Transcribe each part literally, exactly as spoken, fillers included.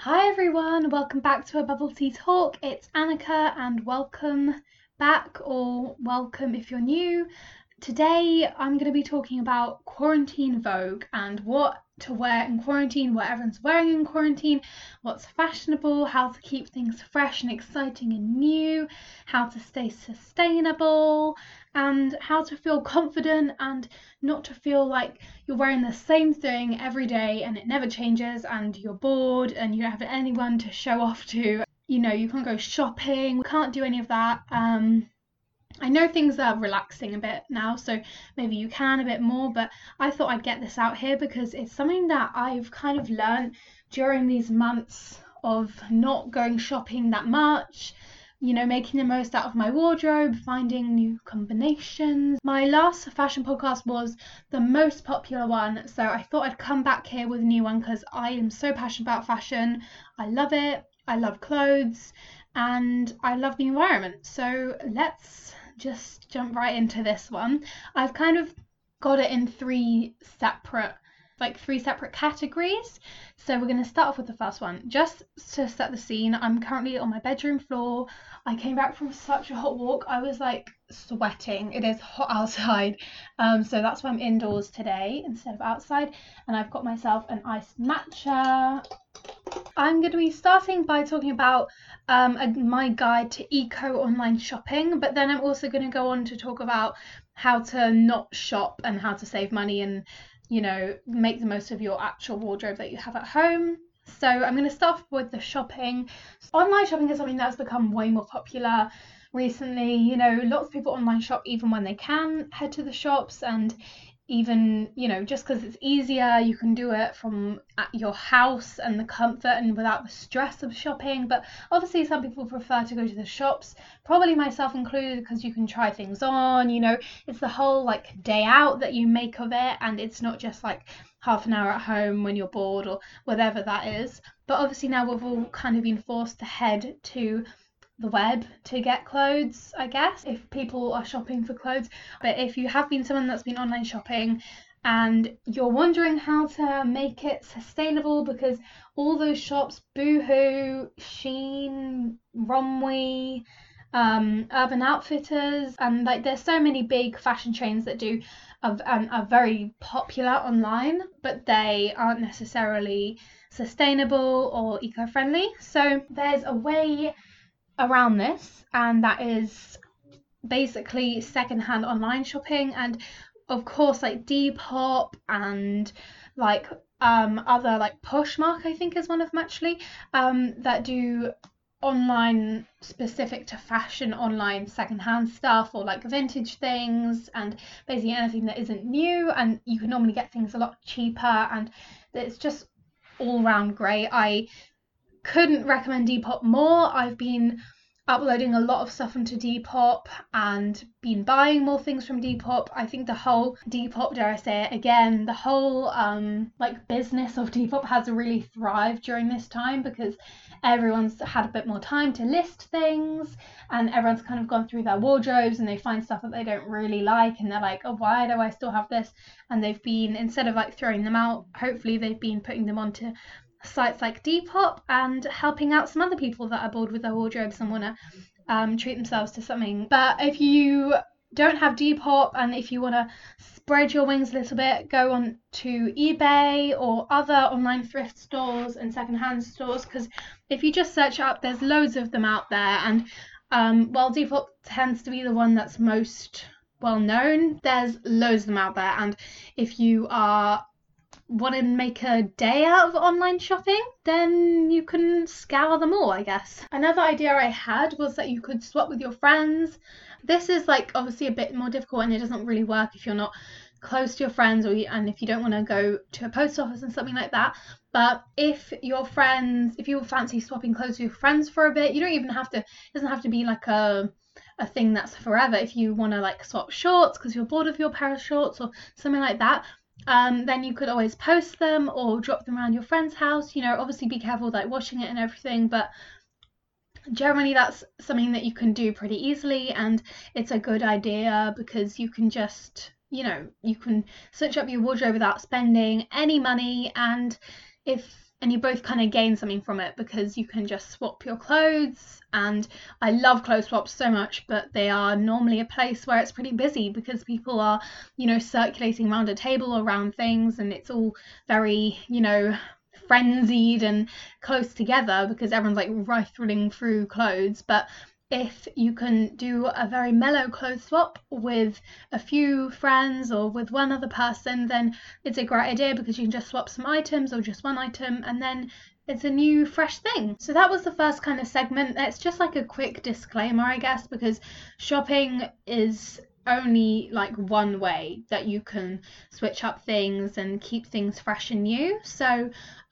Hi everyone, welcome back to a Bubble Tea Talk. It's Annika and welcome back, or welcome if you're new. Today I'm going to be talking about quarantine vogue and what to wear in quarantine, what everyone's wearing in quarantine, what's fashionable, how to keep things fresh and exciting and new, how to stay sustainable, and how to feel confident and not to feel like you're wearing the same thing every day and it never changes and you're bored and you don't have anyone to show off to. You know, you can't go shopping, we can't do any of that. Um, I know things are relaxing a bit now, so maybe you can a bit more, but I thought I'd get this out here because it's something that I've kind of learned during these months of not going shopping that much, you know, making the most out of my wardrobe, finding new combinations. My last fashion podcast was the most popular one, so I thought I'd come back here with a new one because I am so passionate about fashion. I love it, I love clothes, and I love the environment. So let's just jump right into this one. I've kind of got it in three separate like three separate categories. So we're going to start off with the first one. Just to set the scene, I'm currently on my bedroom floor. I came back from such a hot walk. I was like sweating. It is hot outside. Um, so that's why I'm indoors today instead of outside. And I've got myself an iced matcha. I'm going to be starting by talking about um, a, my guide to eco online shopping, but then I'm also going to go on to talk about how to not shop and how to save money and, you know, make the most of your actual wardrobe that you have at home. So I'm going to start with the shopping. Online shopping is something that's become way more popular recently. You know, lots of people online shop even when they can head to the shops, and even, you know, just because it's easier, you can do it from at your house and the comfort and without the stress of shopping. But obviously some people prefer to go to the shops, probably myself included, because you can try things on, you know, it's the whole like day out that you make of it, and it's not just like half an hour at home when you're bored or whatever that is. But obviously now we've all kind of been forced to head to the web to get clothes, I guess, if people are shopping for clothes. But if you have been someone that's been online shopping and you're wondering how to make it sustainable, because all those shops, Boohoo, Shein, Romwe, um, Urban Outfitters, and like there's so many big fashion chains that do are, um, are very popular online, but they aren't necessarily sustainable or eco-friendly. So there's a way around this, and that is basically secondhand online shopping. And of course like Depop and like um other like Poshmark, I think is one of them actually, um that do online specific to fashion online secondhand stuff, or like vintage things and basically anything that isn't new, and you can normally get things a lot cheaper, and it's just all round great. I couldn't recommend Depop more. I've been uploading a lot of stuff onto Depop and been buying more things from Depop. I think the whole Depop, dare I say it again, the whole um like business of Depop has really thrived during this time, because everyone's had a bit more time to list things, and everyone's kind of gone through their wardrobes and they find stuff that they don't really like, and they're like, oh, why do I still have this? And they've been, instead of like throwing them out, hopefully they've been putting them onto sites like Depop and helping out some other people that are bored with their wardrobes and want to um, treat themselves to something. But if you don't have Depop, and if you want to spread your wings a little bit, go on to eBay or other online thrift stores and secondhand stores, because if you just search up, there's loads of them out there. And um, while Depop tends to be the one that's most well known, there's loads of them out there. And if you are want to make a day out of online shopping, then you can scour them all, I guess. Another idea I had was that you could swap with your friends. This is like obviously a bit more difficult, and it doesn't really work if you're not close to your friends, or you, and if you don't want to go to a post office and something like that. But if your friends, if you fancy swapping clothes with your friends for a bit, you don't even have to, it doesn't have to be like a a thing that's forever. If you want to like swap shorts because you're bored of your pair of shorts or something like that, um then you could always post them or drop them around your friend's house. You know, obviously be careful like washing it and everything, but generally that's something that you can do pretty easily, and it's a good idea because you can just, you know, you can switch up your wardrobe without spending any money. And if and you both kind of gain something from it, because you can just swap your clothes. And I love clothes swaps so much, but they are normally a place where it's pretty busy because people are, you know, circulating around a table or around things, and it's all very, you know, frenzied and close together because everyone's like rifling through clothes. But if you can do a very mellow clothes swap with a few friends or with one other person, then it's a great idea, because you can just swap some items or just one item, and then it's a new fresh thing. So that was the first kind of segment. It's just like a quick disclaimer, I guess, because shopping is only like one way that you can switch up things and keep things fresh and new. So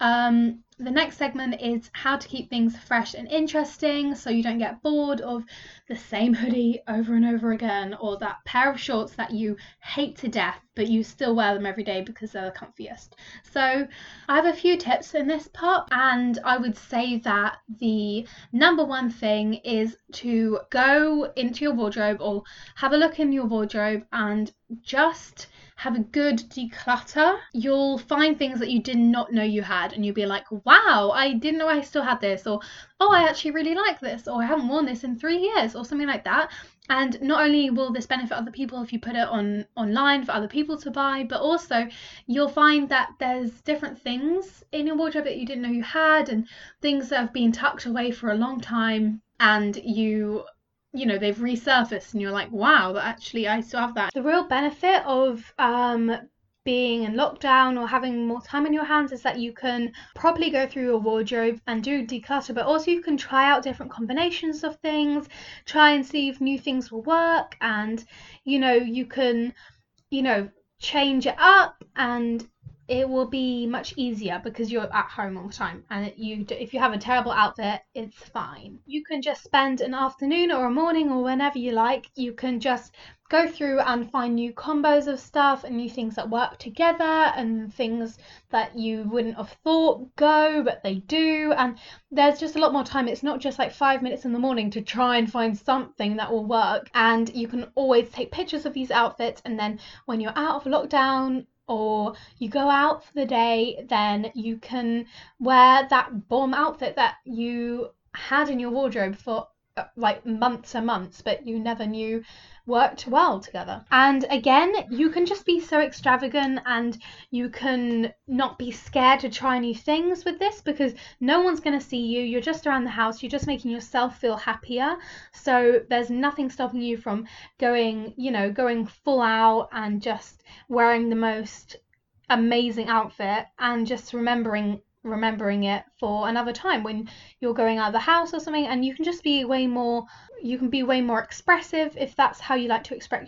um the next segment is how to keep things fresh and interesting, so you don't get bored of the same hoodie over and over again, or that pair of shorts that you hate to death but you still wear them every day because they're the comfiest. So I have a few tips in this part, and I would say that the number one thing is to go into your wardrobe or have a look in your wardrobe and just have a good declutter. You'll find things that you did not know you had, and you'll be like, wow, I didn't know I still had this, or oh, I actually really like this, or I haven't worn this in three years, or something like that. And not only will this benefit other people if you put it on online for other people to buy, but also you'll find that there's different things in your wardrobe that you didn't know you had, and things that have been tucked away for a long time, and you you know, they've resurfaced and you're like, wow, but actually I still have that. The real benefit of um being in lockdown or having more time in your hands is that you can properly go through your wardrobe and do declutter, but also you can try out different combinations of things, try and see if new things will work, and you know, you can, you know, change it up, and it will be much easier because you're at home all the time, and it, you if you have a terrible outfit, it's fine. You can just spend an afternoon or a morning or whenever you like. You can just go through and find new combos of stuff and new things that work together, and things that you wouldn't have thought go, but they do. And there's just a lot more time. It's not just like five minutes in the morning to try and find something that will work. And you can always take pictures of these outfits, and then when you're out of lockdown or you go out for the day, then you can wear that bomb outfit that you had in your wardrobe for uh, like months and months, but you never knew worked well together. And again, you can just be so extravagant, and you can not be scared to try new things with this, because no one's going to see you. You're just around the house, you're just making yourself feel happier, so there's nothing stopping you from going, you know, going full out and just wearing the most amazing outfit, and just remembering remembering it for another time when you're going out of the house or something. And you can just be way more you can be way more expressive if that's how you like to express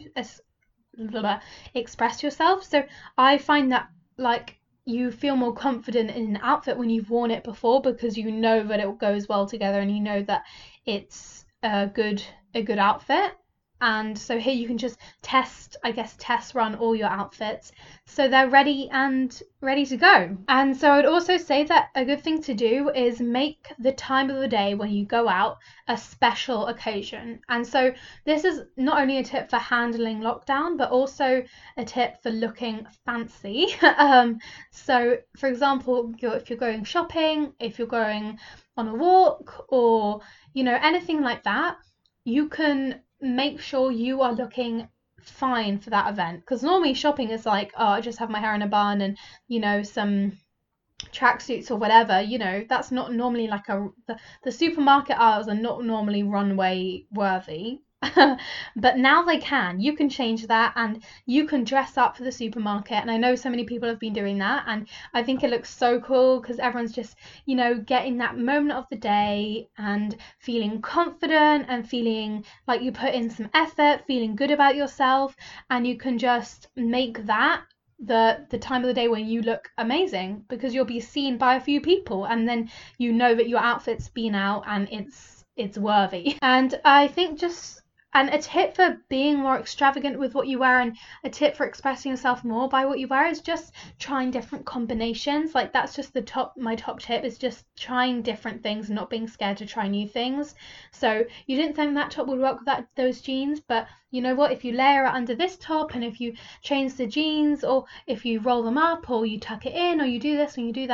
express yourself. So I find that like you feel more confident in an outfit when you've worn it before, because you know that it goes well together, and you know that it's a good a good outfit. And so here you can just test, I guess, test run all your outfits so they're ready and ready to go. And so I'd also say that a good thing to do is make the time of the day when you go out a special occasion. And so this is not only a tip for handling lockdown, but also a tip for looking fancy. um, so for example, you're, if you're going shopping, if you're going on a walk, or, you know, anything like that, you can make sure you are looking fine for that event. Because normally shopping is like, oh, I just have my hair in a bun and, you know, some tracksuits or whatever. You know, that's not normally like a the, the supermarket aisles are not normally runway worthy. But now they can. You can change that, and you can dress up for the supermarket. And I know so many people have been doing that, and I think it looks so cool because everyone's just, you know, getting that moment of the day and feeling confident and feeling like you put in some effort, feeling good about yourself. And you can just make that the the time of the day when you look amazing, because you'll be seen by a few people, and then you know that your outfit's been out and it's it's worthy. And I think just And a tip for being more extravagant with what you wear, and a tip for expressing yourself more by what you wear, is just trying different combinations. Like that's just the top, my top tip is just trying different things and not being scared to try new things. So you didn't think that top would work with that those jeans, but you know what, if you layer it under this top, and if you change the jeans, or if you roll them up, or you tuck it in, or you do this and you do that,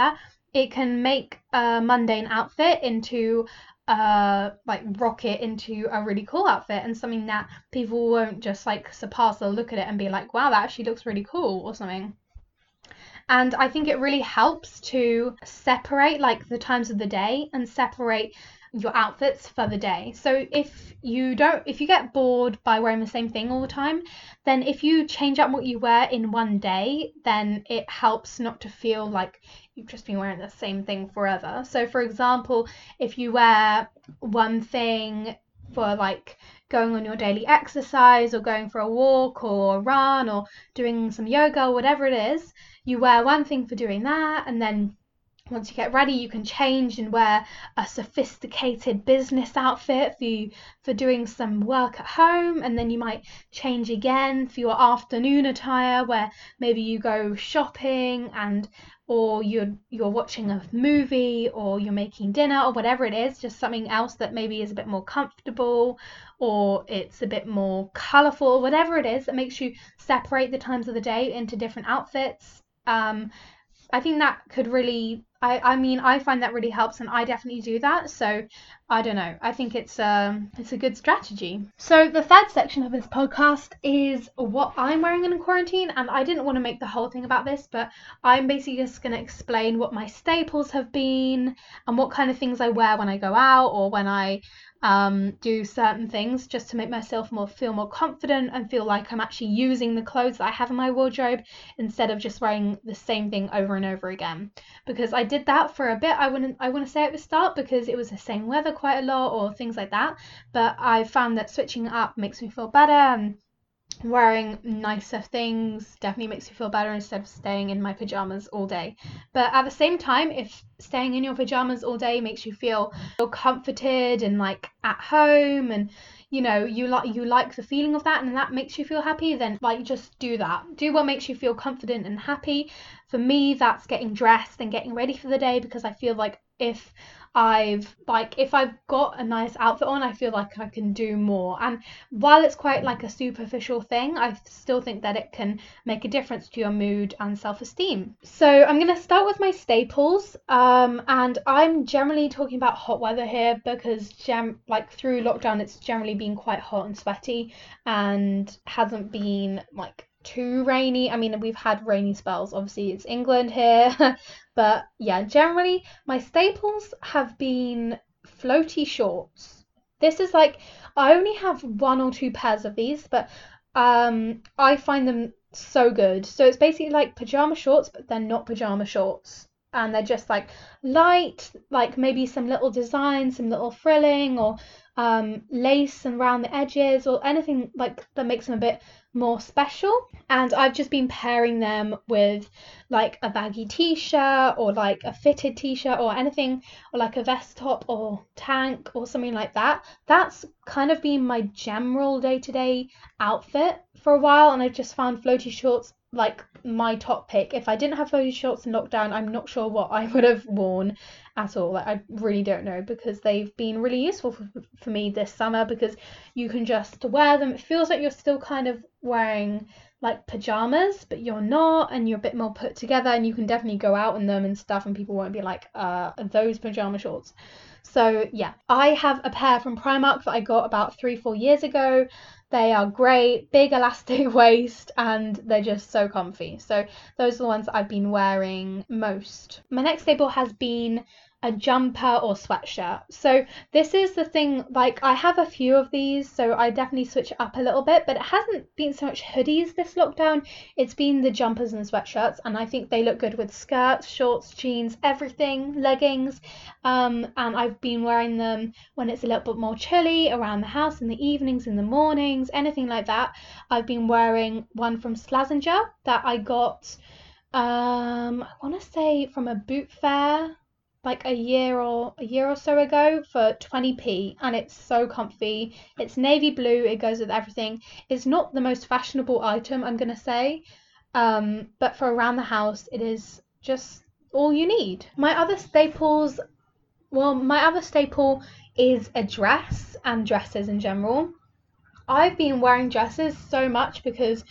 it can make a mundane outfit into uh like rock it into a really cool outfit and something that people won't just like surpass. They'll look at it and be like, wow, that actually looks really cool or something. And I think it really helps to separate like the times of the day and separate your outfits for the day. So if you don't, if you get bored by wearing the same thing all the time, then if you change up what you wear in one day, then it helps not to feel like you've just been wearing the same thing forever. So for example, if you wear one thing for like going on your daily exercise or going for a walk or a run or doing some yoga or whatever it is, you wear one thing for doing that, and then once you get ready, you can change and wear a sophisticated business outfit for you for doing some work at home, and then you might change again for your afternoon attire where maybe you go shopping and or you're you're watching a movie or you're making dinner or whatever it is, just something else that maybe is a bit more comfortable or it's a bit more colourful, whatever it is that makes you separate the times of the day into different outfits. Um, I think that could really, I, I mean, I find that really helps, and I definitely do that. So I don't know. I think it's um it's a good strategy. So the third section of this podcast is what I'm wearing in quarantine, and I didn't want to make the whole thing about this, but I'm basically just going to explain what my staples have been and what kind of things I wear when I go out or when I um do certain things, just to make myself more feel more confident and feel like I'm actually using the clothes that I have in my wardrobe instead of just wearing the same thing over and over again. Because I did that for a bit, I wouldn't I want to say at the start, because it was the same weather quite a lot or things like that, but I found that switching it up makes me feel better, and wearing nicer things definitely makes me feel better instead of staying in my pajamas all day. But at the same time, if staying in your pajamas all day makes you feel, feel comforted and like at home, and you know you like you like the feeling of that and that makes you feel happy, then like just do that. Do what makes you feel confident and happy. For me, that's getting dressed and getting ready for the day, because I feel like if I've like if I've got a nice outfit on, I feel like I can do more. And while it's quite like a superficial thing, I still think that it can make a difference to your mood and self-esteem. So I'm going to start with my staples, um, and I'm generally talking about hot weather here because gem like through lockdown it's generally been quite hot and sweaty and hasn't been like too rainy. I mean, we've had rainy spells, obviously it's England here, but yeah, generally my staples have been floaty shorts. This is like, I only have one or two pairs of these, but um I find them so good. So it's basically like pajama shorts, but they're not pajama shorts, and they're just like light, like maybe some little design, some little frilling or um lace and around the edges or anything like that makes them a bit more special. And I've just been pairing them with like a baggy t-shirt or like a fitted t-shirt or anything, or like a vest top or tank or something like that. That's kind of been my general day-to-day outfit for a while, and I've just found floaty shorts like my top pick. If I didn't have floaty shorts in lockdown, I'm not sure what I would have worn at all. Like, I really don't know, because they've been really useful for, for me this summer, because you can just wear them. It feels like you're still kind of wearing like pajamas, but you're not, and you're a bit more put together, and you can definitely go out in them and stuff, and people won't be like, uh, those pajama shorts. So yeah, I have a pair from Primark that I got about three, four years ago. They are great, big elastic waist, and they're just so comfy. So those are the ones that I've been wearing most. My next staple has been a jumper or sweatshirt. So this is the thing, like I have a few of these, so I definitely switch it up a little bit, but it hasn't been so much hoodies this lockdown. It's been the jumpers and sweatshirts, and I think they look good with skirts, shorts, jeans, everything, leggings. Um, and I've been wearing them when it's a little bit more chilly around the house, in the evenings, in the mornings, anything like that. I've been wearing one from Slazenger that I got, um, I want to say from a boot fair like a year or a year or so ago for twenty p, and it's so comfy. It's navy blue, it goes with everything. It's not the most fashionable item, I'm gonna say, um but for around the house it is just all you need. My other staples, well my other staple is a dress and dresses in general. I've been wearing dresses so much because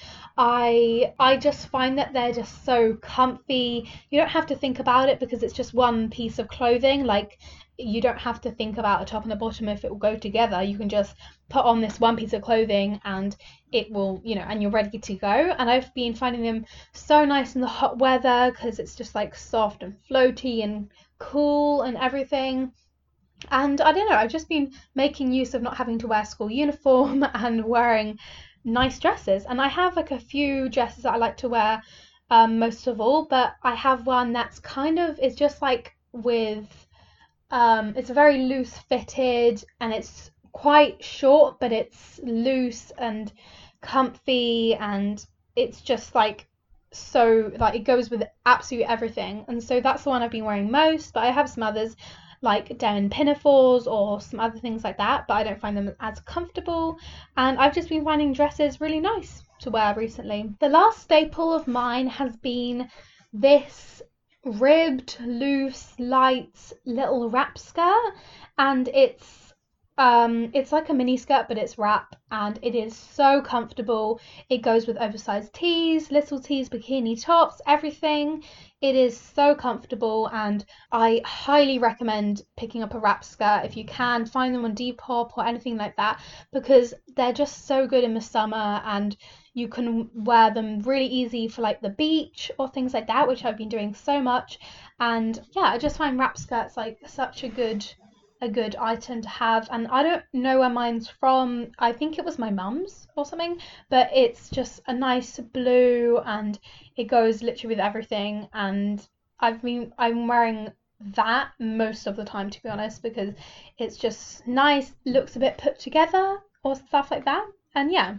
I I just find that they're just so comfy. You don't have to think about it because it's just one piece of clothing. Like you don't have to think about a top and a bottom if it will go together. You can just put on this one piece of clothing and it will, you know, and you're ready to go. And I've been finding them so nice in the hot weather because it's just like soft and floaty and cool and everything. And I don't know, I've just been making use of not having to wear school uniform and wearing nice dresses. And I have like a few dresses that I like to wear um, most of all, but I have one that's kind of, it's just like with, um, it's very loose fitted and it's quite short, but it's loose and comfy and it's just like so like it goes with absolutely everything. And so that's the one I've been wearing most, but I have some others like denim pinafores or some other things like that, but I don't find them as comfortable, and I've just been finding dresses really nice to wear recently. The last staple of mine has been this ribbed, loose, light little wrap skirt, and it's um it's like a mini skirt but it's wrap and it is so comfortable. It goes with oversized tees, little tees, bikini tops, everything. It is so comfortable and I highly recommend picking up a wrap skirt if you can. Find them on Depop or anything like that because they're just so good in the summer and you can wear them really easy for like the beach or things like that, which I've been doing so much. And yeah, I just find wrap skirts like such a good a good item to have, and I don't know where mine's from. I think it was my mum's or something, but it's just a nice blue and it goes literally with everything, and I've been I'm wearing that most of the time, to be honest, because it's just nice, looks a bit put together or stuff like that. And yeah,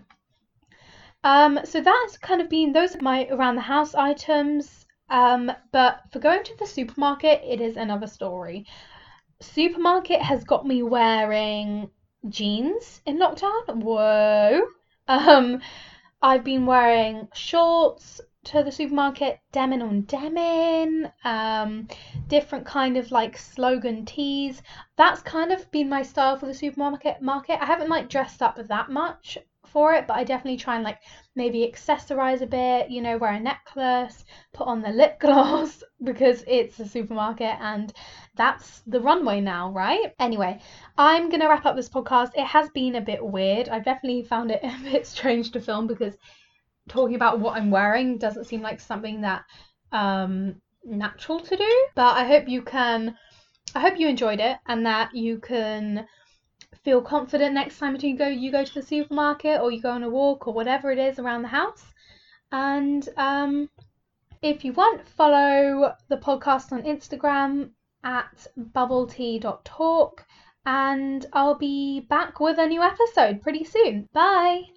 um so that's kind of been those are my around the house items. Um but for going to the supermarket, it is another story. Supermarket has got me wearing jeans in lockdown. Whoa. Um, I've been wearing shorts to the supermarket, denim on denim, um, different kind of like slogan tees. That's kind of been my style for the supermarket market. I haven't like dressed up that much for it, but I definitely try and like maybe accessorize a bit, you know, wear a necklace, put on the lip gloss because it's a supermarket and that's the runway now, right? Anyway, I'm gonna wrap up this podcast. It has been a bit weird. I've definitely found it a bit strange to film because talking about what I'm wearing doesn't seem like something that um natural to do. But I hope you can I hope you enjoyed it and that you can feel confident next time you go you go to the supermarket or you go on a walk or whatever it is around the house. And um if you want, follow the podcast on Instagram at bubble tea dot talk, and I'll be back with a new episode pretty soon. Bye.